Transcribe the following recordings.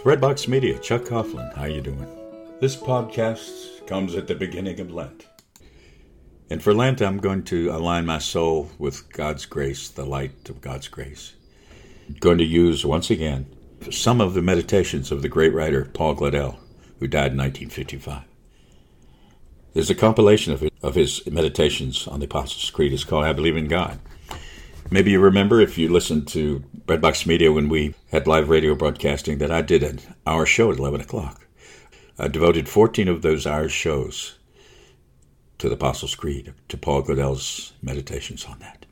Redbox Media, Chuck Coughlin, how you doing? This podcast comes at the beginning of Lent. And for Lent, I'm going to align my soul with God's grace, the light of God's grace. I'm going to use, once again, some of the meditations of the great writer Paul Gladell, who died in 1955. There's a compilation of his meditations on the Apostles' Creed. It's called I Believe in God. Maybe you remember, if you listened to Redbox Media when we had live radio broadcasting, that I did an hour show at 11 o'clock. I devoted 14 of those hour shows to the Apostles' Creed, to Paul Gladell's meditations on that.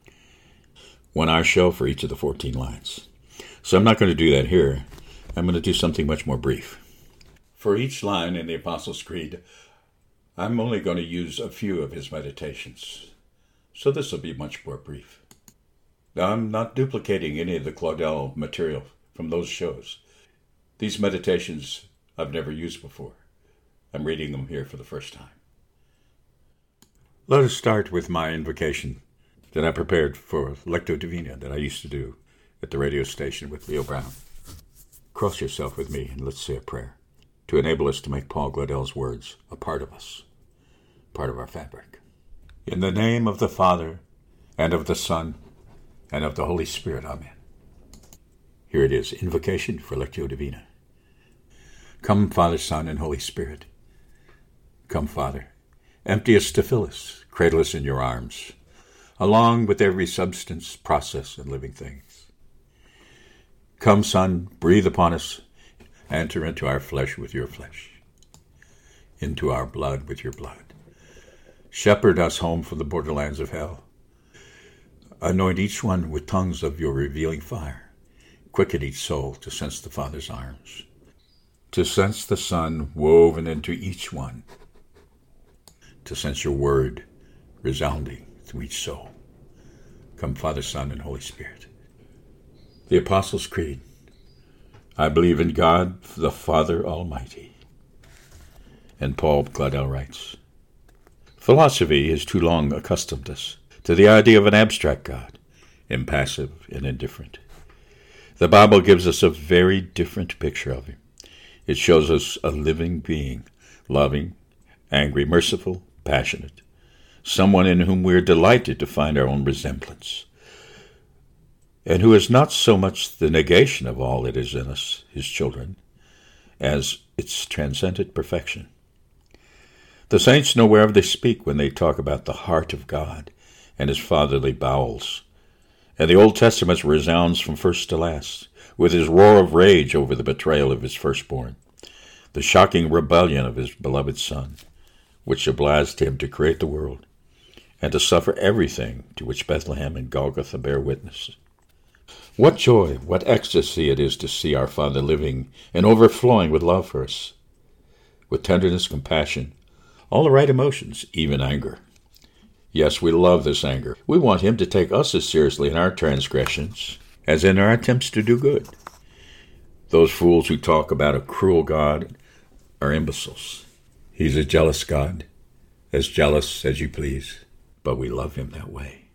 1 hour show for each of the 14 lines. So I'm not going to do that here. I'm going to do something much more brief. For each line in the Apostles' Creed, I'm only going to use a few of his meditations. So this will be much more brief. I'm not duplicating any of the Gladell material from those shows. These meditations I've never used before. I'm reading them here for the first time. Let us start with my invocation that I prepared for Lectio Divina that I used to do at the radio station with Leo Brown. Cross yourself with me and let's say a prayer to enable us to make Paul Gladell's words a part of us, part of our fabric. In the name of the Father, and of the Son, and of the Holy Spirit. Amen. Here it is, invocation for Lectio Divina. Come, Father, Son, and Holy Spirit. Come, Father, empty us to fill us, cradle us in your arms, along with every substance, process, and living things. Come, Son, breathe upon us, enter into our flesh with your flesh, into our blood with your blood. Shepherd us home from the borderlands of hell. Anoint each one with tongues of your revealing fire. Quicken each soul to sense the Father's arms, to sense the Son woven into each one, to sense your word resounding through each soul. Come, Father, Son, and Holy Spirit. The Apostles' Creed. I believe in God, the Father Almighty. And Paul Gladell writes, philosophy has too long accustomed us to the idea of an abstract God, impassive and indifferent. The Bible gives us a very different picture of him. It shows us a living being, loving, angry, merciful, passionate, someone in whom we are delighted to find our own resemblance, and who is not so much the negation of all that is in us, his children, as its transcendent perfection. The saints know wherever they speak when they talk about the heart of God and his fatherly bowels, and the Old Testament resounds from first to last with his roar of rage over the betrayal of his firstborn, the shocking rebellion of his beloved Son, which obliged him to create the world and to suffer everything to which Bethlehem and Golgotha bear witness. What joy, what ecstasy it is to see our Father living and overflowing with love for us, with tenderness, compassion, all the right emotions, even anger. Yes, we love this anger. We want him to take us as seriously in our transgressions as in our attempts to do good. Those fools who talk about a cruel God are imbeciles. He's a jealous God, as jealous as you please, but we love him that way.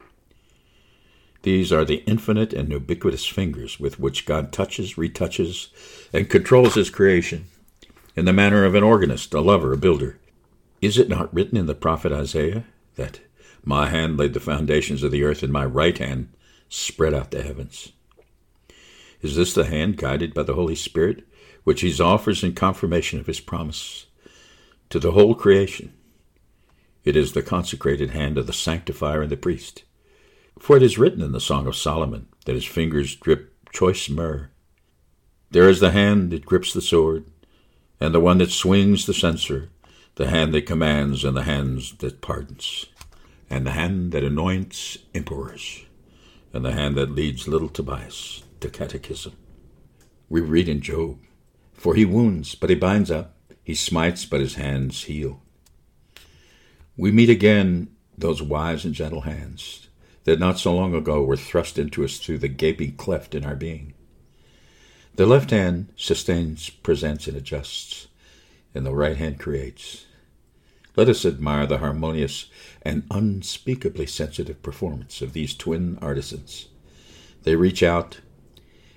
These are the infinite and ubiquitous fingers with which God touches, retouches, and controls his creation in the manner of an organist, a lover, a builder. Is it not written in the prophet Isaiah that my hand laid the foundations of the earth and my right hand spread out the heavens? Is this the hand guided by the Holy Spirit, which he offers in confirmation of his promise to the whole creation? It is the consecrated hand of the sanctifier and the priest. For it is written in the Song of Solomon that his fingers drip choice myrrh. There is the hand that grips the sword, and the one that swings the censer, the hand that commands and the hands that pardons, and the hand that anoints emperors, and the hand that leads little Tobias to catechism. We read in Job, for he wounds, but he binds up. He smites, but his hands heal. We meet again those wise and gentle hands that not so long ago were thrust into us through the gaping cleft in our being. The left hand sustains, presents, and adjusts, and the right hand creates. Let us admire the harmonious and unspeakably sensitive performance of these twin artisans. They reach out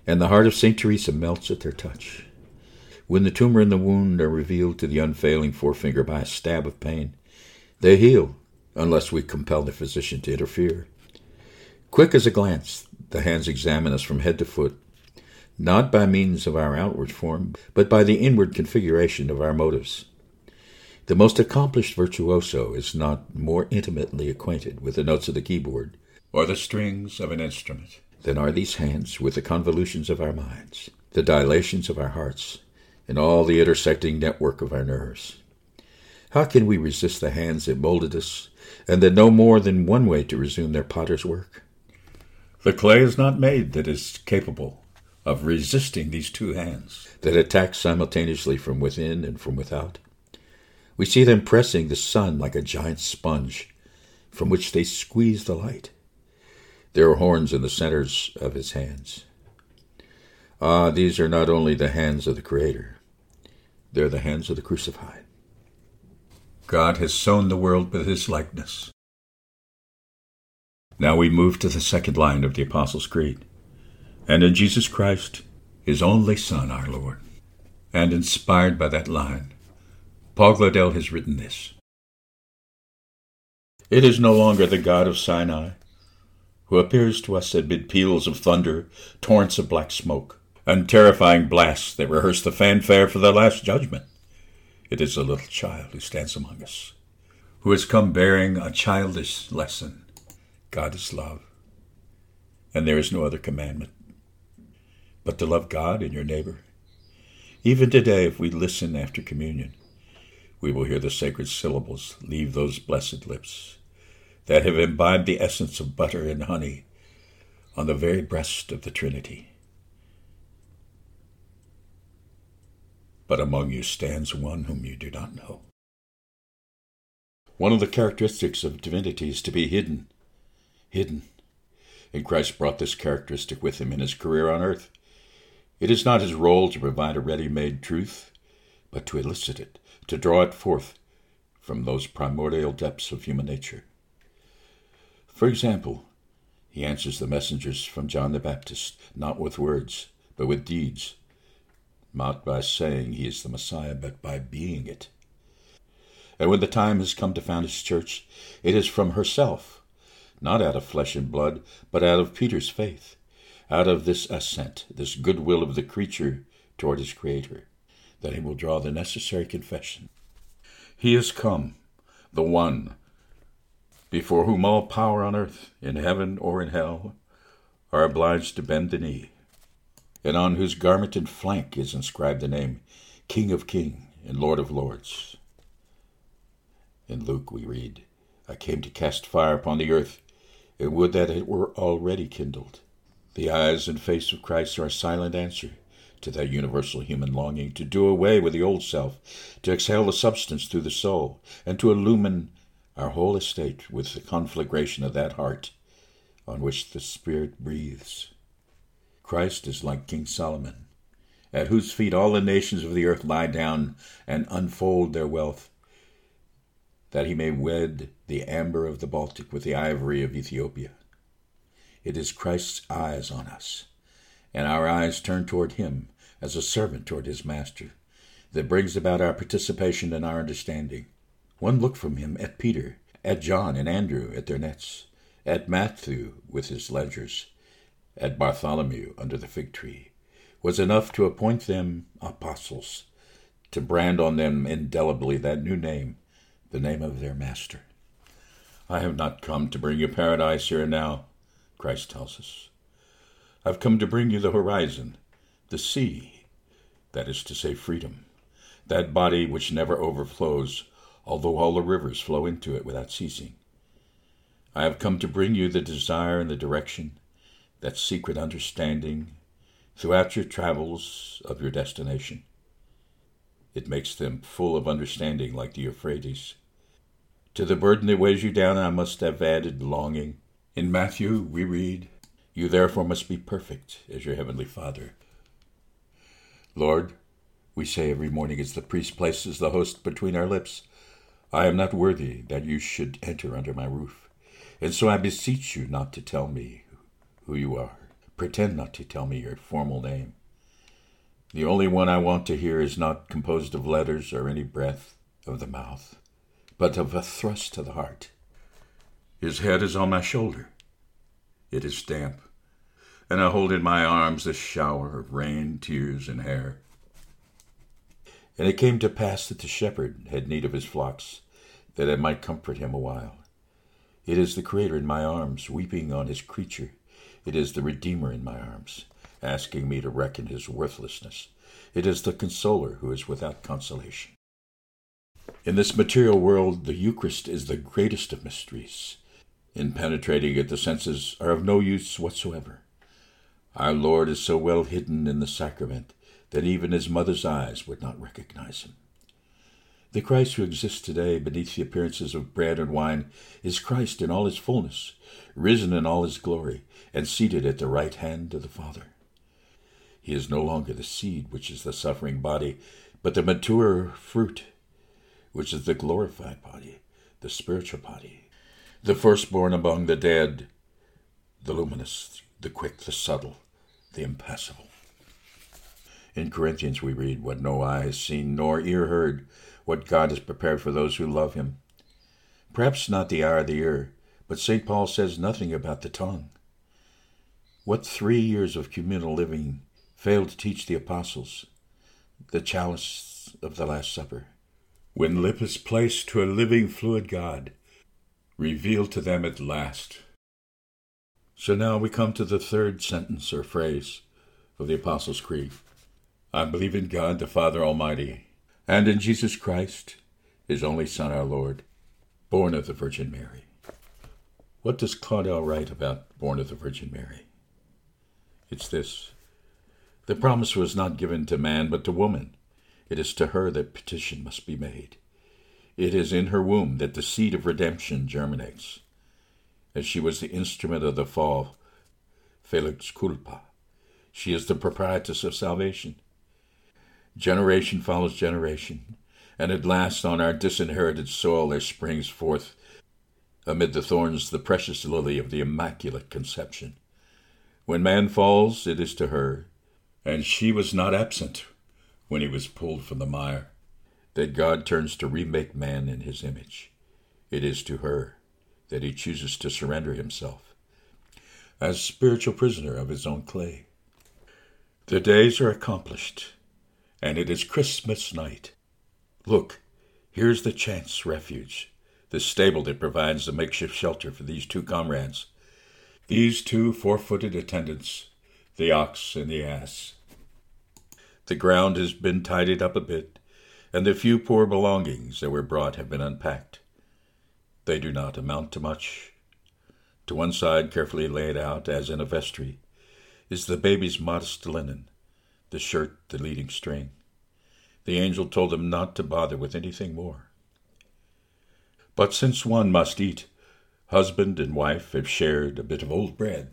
And the heart of St. Teresa melts at their touch. When the tumor and the wound are revealed to the unfailing forefinger by a stab of pain, they heal, unless we compel the physician to interfere. Quick as a glance, the hands examine us from head to foot, not by means of our outward form, but by the inward configuration of our motives. The most accomplished virtuoso is not more intimately acquainted with the notes of the keyboard or the strings of an instrument than are these hands with the convolutions of our minds, the dilations of our hearts, and all the intersecting network of our nerves. How can we resist the hands that molded us, and that know more than one way to resume their potter's work? The clay is not made that is capable of resisting these two hands that attack simultaneously from within and from without. We see them pressing the sun like a giant sponge, from which they squeeze the light. There are horns in the centers of his hands. Ah, these are not only the hands of the Creator, they're the hands of the crucified. God has sown the world with his likeness. Now we move to the second line of the Apostles' Creed. And in Jesus Christ, his only Son, our Lord. And inspired by that line, Paul Glaudel has written this: It is no longer the God of Sinai, who appears to us amid peals of thunder, torrents of black smoke, and terrifying blasts that rehearse the fanfare for the last judgment. It is a little child who stands among us, who has come bearing a childish lesson. God is love, and there is no other commandment but to love God and your neighbor. Even today, if we listen after communion, we will hear the sacred syllables leave those blessed lips that have imbibed the essence of butter and honey on the very breast of the Trinity. But among you stands one whom you do not know. One of the characteristics of divinity is to be hidden. And Christ brought this characteristic with him in his career on earth. It is not his role to provide a ready-made truth, but to elicit it, to draw it forth from those primordial depths of human nature. For example, he answers the messengers from John the Baptist, not with words, but with deeds, not by saying he is the Messiah, but by being it. And when the time has come to found his church, it is from herself, not out of flesh and blood, but out of Peter's faith, out of this assent, this goodwill of the creature toward his Creator, that he will draw the necessary confession. He is come, the one, before whom all power on earth, in heaven or in hell, are obliged to bend the knee, and on whose garment and flank is inscribed the name King of Kings and Lord of Lords. In Luke we read, I came to cast fire upon the earth, and would that it were already kindled. The eyes and face of Christ are a silent answer to that universal human longing to do away with the old self, to exhale the substance through the soul, and to illumine our whole estate with the conflagration of that heart on which the Spirit breathes. Christ is like King Solomon, at whose feet all the nations of the earth lie down and unfold their wealth, that he may wed the amber of the Baltic with the ivory of Ethiopia. It is Christ's eyes on us, and our eyes turned toward him as a servant toward his master, that brings about our participation and our understanding. One look from him at Peter, at John and Andrew at their nets, at Matthew with his ledgers, at Bartholomew under the fig tree, was enough to appoint them apostles, to brand on them indelibly that new name, the name of their master. I have not come to bring you paradise here and now, Christ tells us. I've come to bring you the horizon, the sea, that is to say freedom, that body which never overflows, although all the rivers flow into it without ceasing. I have come to bring you the desire and the direction, that secret understanding, throughout your travels of your destination. It makes them full of understanding like the Euphrates. To the burden that weighs you down I must have added longing. In Matthew we read, You therefore must be perfect as your heavenly Father. Lord, we say every morning as the priest places the host between our lips, I am not worthy that you should enter under my roof, and so I beseech you not to tell me who you are. pretend not to tell me your formal name. The only one I want to hear is not composed of letters or any breath of the mouth, but of a thrust to the heart. His head is on my shoulder. It is damp, and I hold in my arms a shower of rain, tears, and hair. And it came to pass that the shepherd had need of his flocks, that I might comfort him awhile. It is the Creator in my arms, weeping on his creature. It is the Redeemer in my arms, asking me to reckon his worthlessness. It is the Consoler who is without consolation. In this material world, the Eucharist is the greatest of mysteries. In penetrating it, the senses are of no use whatsoever. Our Lord is so well hidden in the sacrament that even his mother's eyes would not recognize him. The Christ who exists today beneath the appearances of bread and wine is Christ in all his fullness, risen in all his glory, and seated at the right hand of the Father. He is no longer the seed, which is the suffering body, but the mature fruit, which is the glorified body, the spiritual body, the firstborn among the dead, the luminous, the quick, the subtle, the impassible. In Corinthians we read, what no eye has seen, nor ear heard, what God has prepared for those who love him. Perhaps not the eye or the ear, but St. Paul says nothing about the tongue. What 3 years of communal living failed to teach the apostles? The chalice of the Last Supper. When lip is placed to a living fluid God, revealed to them at last. So now we come to the third sentence or phrase of the Apostles' Creed. I believe in God the Father Almighty, and in Jesus Christ, his only Son, our Lord, born of the Virgin Mary. What does Claudel write about born of the Virgin Mary? It's this. The promise was not given to man, but to woman. It is to her that petition must be made. It is in her womb that the seed of redemption germinates. As she was the instrument of the fall, Felix culpa, she is the proprietress of salvation. Generation follows generation, and at last on our disinherited soil there springs forth, amid the thorns, the precious lily of the Immaculate Conception. When man falls, it is to her, and she was not absent when he was pulled from the mire, that God turns to remake man in his image. It is to her that he chooses to surrender himself as spiritual prisoner of his own clay. The days are accomplished, and it is Christmas night. Look, here's the chance refuge, the stable that provides the makeshift shelter for these two comrades, these two four-footed attendants, the ox and the ass. The ground has been tidied up a bit, and the few poor belongings that were brought have been unpacked. They do not amount to much. To one side, carefully laid out, as in a vestry, is the baby's modest linen, the shirt, the leading string. The angel told them not to bother with anything more. But since one must eat, husband and wife have shared a bit of old bread.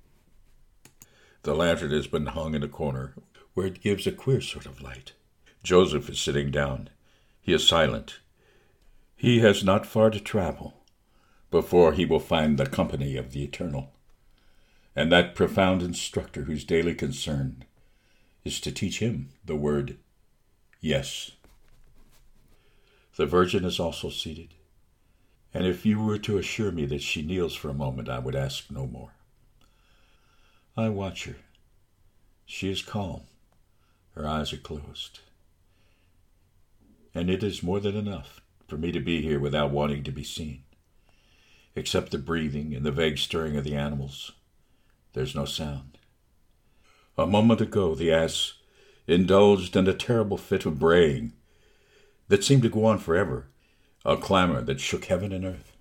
The lantern has been hung in a corner, where it gives a queer sort of light. Joseph is sitting down. He is silent. He has not far to travel before he will find the company of the Eternal, and that profound instructor whose daily concern is to teach him the word yes. The Virgin is also seated, and if you were to assure me that she kneels for a moment, I would ask no more. I watch her. She is calm. Her eyes are closed. And it is more than enough for me to be here without wanting to be seen. Except the breathing and the vague stirring of the animals, there's no sound. A moment ago, the ass indulged in a terrible fit of braying that seemed to go on forever, a clamor that shook heaven and earth.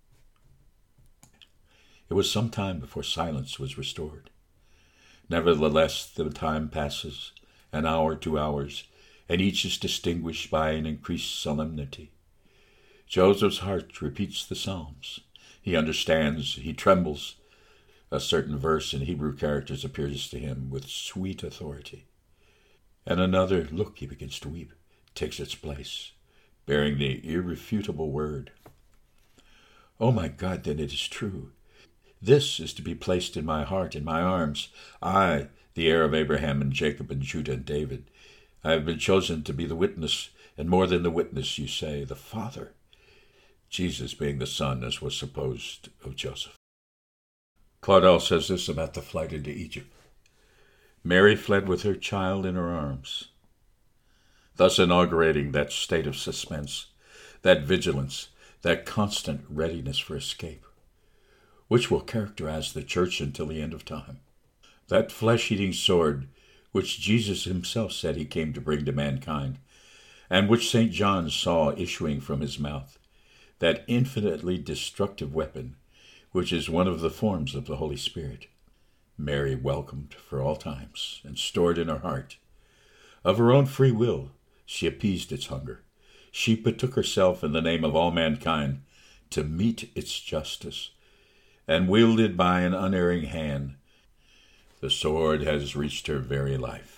It was some time before silence was restored. Nevertheless, the time passes, an hour, 2 hours, and each is distinguished by an increased solemnity. Joseph's heart repeats the Psalms. He understands, he trembles. A certain verse in Hebrew characters appears to him with sweet authority. And another, look, he begins to weep, takes its place, bearing the irrefutable word. Oh my God, then it is true. This is to be placed in my heart, in my arms. I, the heir of Abraham and Jacob and Judah and David, I have been chosen to be the witness, and more than the witness, you say, the father. Jesus being the son, as was supposed, of Joseph. Claudel says this about the flight into Egypt. Mary fled with her child in her arms, thus inaugurating that state of suspense, that vigilance, that constant readiness for escape, which will characterize the church until the end of time. That flesh-eating sword which Jesus himself said he came to bring to mankind, and which St. John saw issuing from his mouth, that infinitely destructive weapon, which is one of the forms of the Holy Spirit, Mary welcomed for all times and stored in her heart. Of her own free will, she appeased its hunger. She betook herself in the name of all mankind to meet its justice, and wielded by an unerring hand, the sword has reached her very life.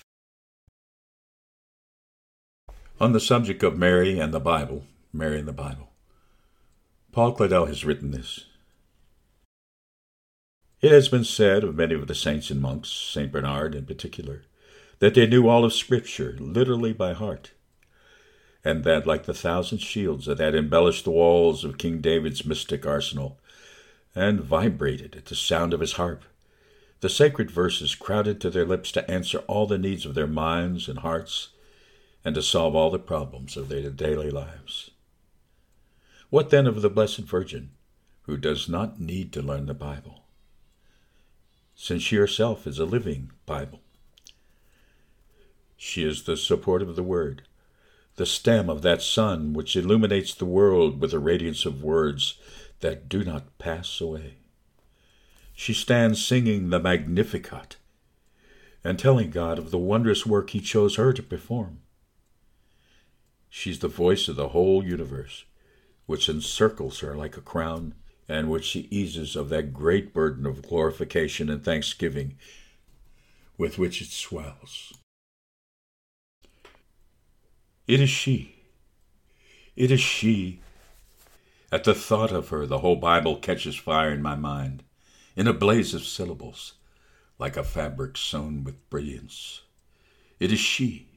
On the subject of Mary and the Bible, Paul Claudel has written this. It has been said of many of the saints and monks, St. Bernard in particular, that they knew all of Scripture literally by heart, and that, like the 1,000 shields that had embellished the walls of King David's mystic arsenal and vibrated at the sound of his harp, the sacred verses crowded to their lips to answer all the needs of their minds and hearts and to solve all the problems of their daily lives. What then of the Blessed Virgin, who does not need to learn the Bible, since she herself is a living Bible? She is the support of the Word, the stem of that sun which illuminates the world with the radiance of words that do not pass away. She stands singing the Magnificat and telling God of the wondrous work he chose her to perform. She's the voice of the whole universe, which encircles her like a crown, and which she eases of that great burden of glorification and thanksgiving with which it swells. It is she. At the thought of her, the whole Bible catches fire in my mind, in a blaze of syllables, like a fabric sewn with brilliance. It is she.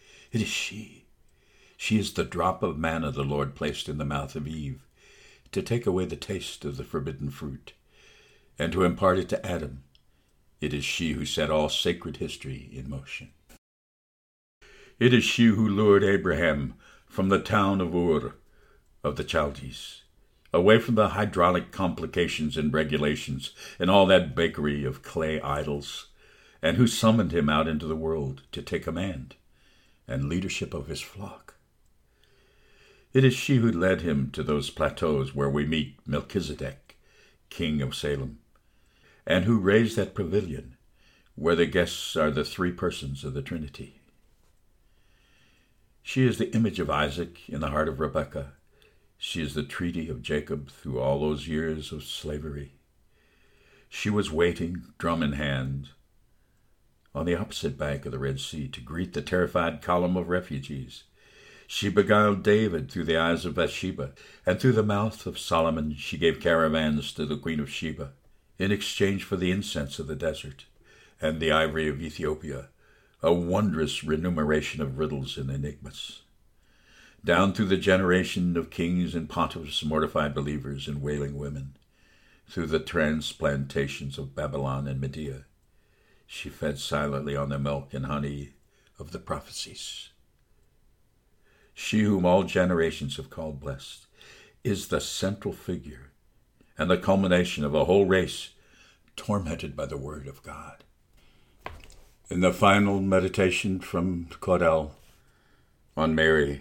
She is the drop of manna the Lord placed in the mouth of Eve, to take away the taste of the forbidden fruit, and to impart it to Adam. It is she who set all sacred history in motion. It is she who lured Abraham from the town of Ur of the Chaldees, away from the hydraulic complications and regulations and all that bakery of clay idols, and who summoned him out into the world to take command and leadership of his flock. It is she who led him to those plateaus where we meet Melchizedek, king of Salem, and who raised that pavilion where the guests are the three persons of the Trinity. She is the image of Isaac in the heart of Rebekah. She is the treaty of Jacob through all those years of slavery. She was waiting, drum in hand, on the opposite bank of the Red Sea to greet the terrified column of refugees. She beguiled David through the eyes of Bathsheba, and through the mouth of Solomon she gave caravans to the Queen of Sheba, in exchange for the incense of the desert and the ivory of Ethiopia, a wondrous remuneration of riddles and enigmas. Down through the generation of kings and pontiffs, mortified believers and wailing women, through the transplantations of Babylon and Media, she fed silently on the milk and honey of the prophecies. She whom all generations have called blessed is the central figure and the culmination of a whole race tormented by the Word of God. In the final meditation from Claudel on Mary,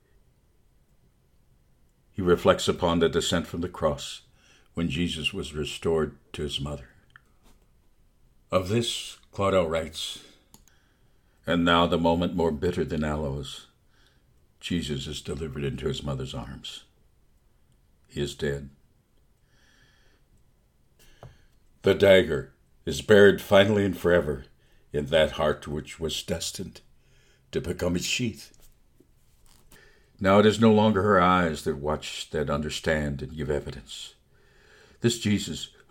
he reflects upon the descent from the cross when Jesus was restored to his mother. Of this, Claudel writes, "And now the moment more bitter than aloes, Jesus is delivered into his mother's arms. He is dead. The dagger is buried finally and forever in that heart which was destined to become its sheath. Now it is no longer her eyes that watch, that understand, and give evidence. This Jesus,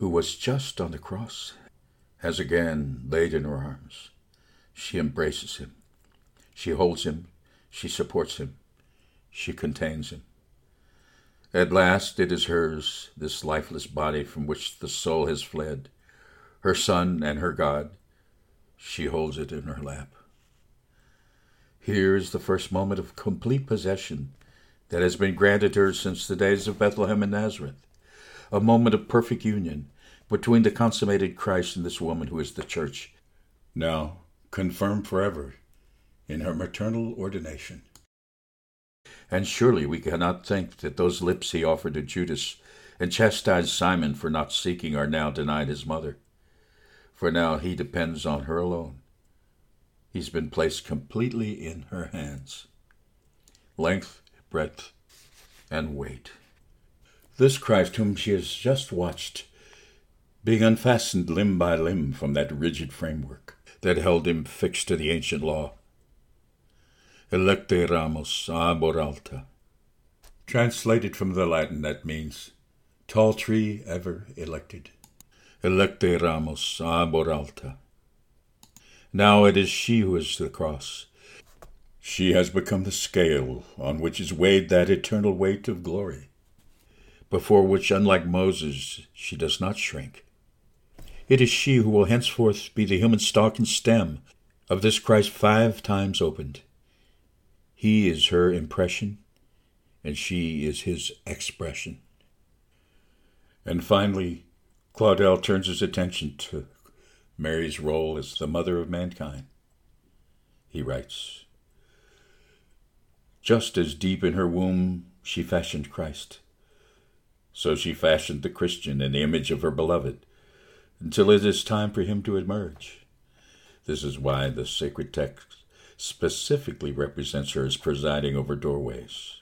who was just on the cross, has again laid in her arms. She embraces him. She holds him. She supports him. She contains him. At last it is hers, this lifeless body from which the soul has fled, her son and her God. She holds it in her lap. Here is the first moment of complete possession that has been granted her since the days of Bethlehem and Nazareth, a moment of perfect union between the consummated Christ and this woman who is the church, now confirmed forever in her maternal ordination. And surely we cannot think that those lips he offered to Judas and chastised Simon for not seeking are now denied his mother. For now he depends on her alone. He's been placed completely in her hands. Length, breadth, and weight. This Christ whom she has just watched, being unfastened limb by limb from that rigid framework that held him fixed to the ancient law. Electe ramos arbor alta. Translated from the Latin, that means, tall tree ever elected. Electe ramos arbor alta. Now it is she who is the cross. She has become the scale on which is weighed that eternal weight of glory, before which, unlike Moses, she does not shrink. It is she who will henceforth be the human stalk and stem of this Christ 5 times opened. He is her impression, and she is his expression. And finally, Claudel turns his attention to Mary's role as the mother of mankind. He writes, just as deep in her womb she fashioned Christ, so she fashioned the Christian in the image of her beloved, until it is time for him to emerge. This is why the sacred text specifically represents her as presiding over doorways.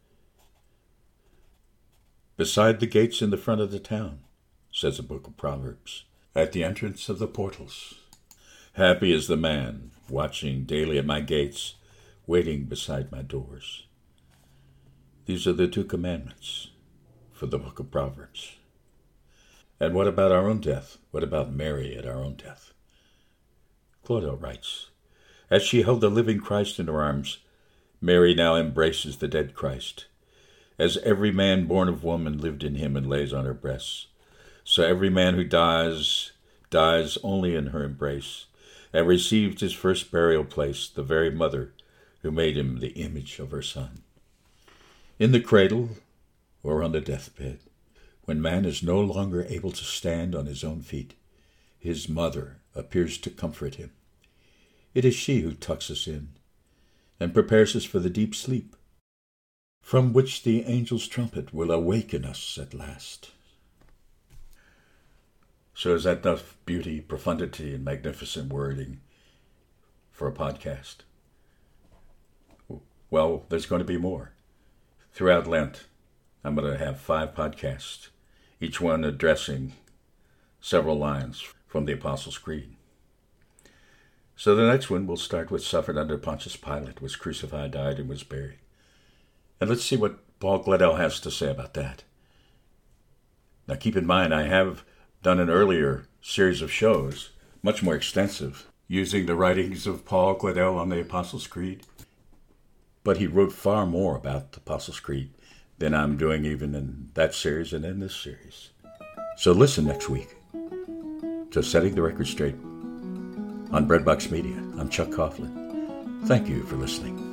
Beside the gates in the front of the town, says the book of Proverbs, at the entrance of the portals. Happy is the man watching daily at my gates, waiting beside my doors. These are the 2 commandments for the book of Proverbs. And what about our own death? What about Mary at our own death? Claudel writes, as she held the living Christ in her arms, Mary now embraces the dead Christ. As every man born of woman lived in him and lays on her breasts, so every man who dies only in her embrace, and received his first burial place, the very mother who made him the image of her Son. In the cradle or on the deathbed, when man is no longer able to stand on his own feet, his mother appears to comfort him. It is she who tucks us in and prepares us for the deep sleep, from which the angel's trumpet will awaken us at last. So is that enough beauty, profundity, and magnificent wording for a podcast? Well, there's going to be more. Throughout Lent, I'm going to have 5 podcasts, each one addressing several lines from the Apostles' Creed. So the next one will start with suffered under Pontius Pilate, was crucified, died, and was buried. And let's see what Paul Gledel has to say about that. Now keep in mind, I have done an earlier series of shows, much more extensive, using the writings of Paul Gledel on the Apostles' Creed. But he wrote far more about the Apostles' Creed than I'm doing even in that series and in this series. So listen next week to Setting the Record Straight on Breadbox Media. I'm Chuck Coughlin. Thank you for listening.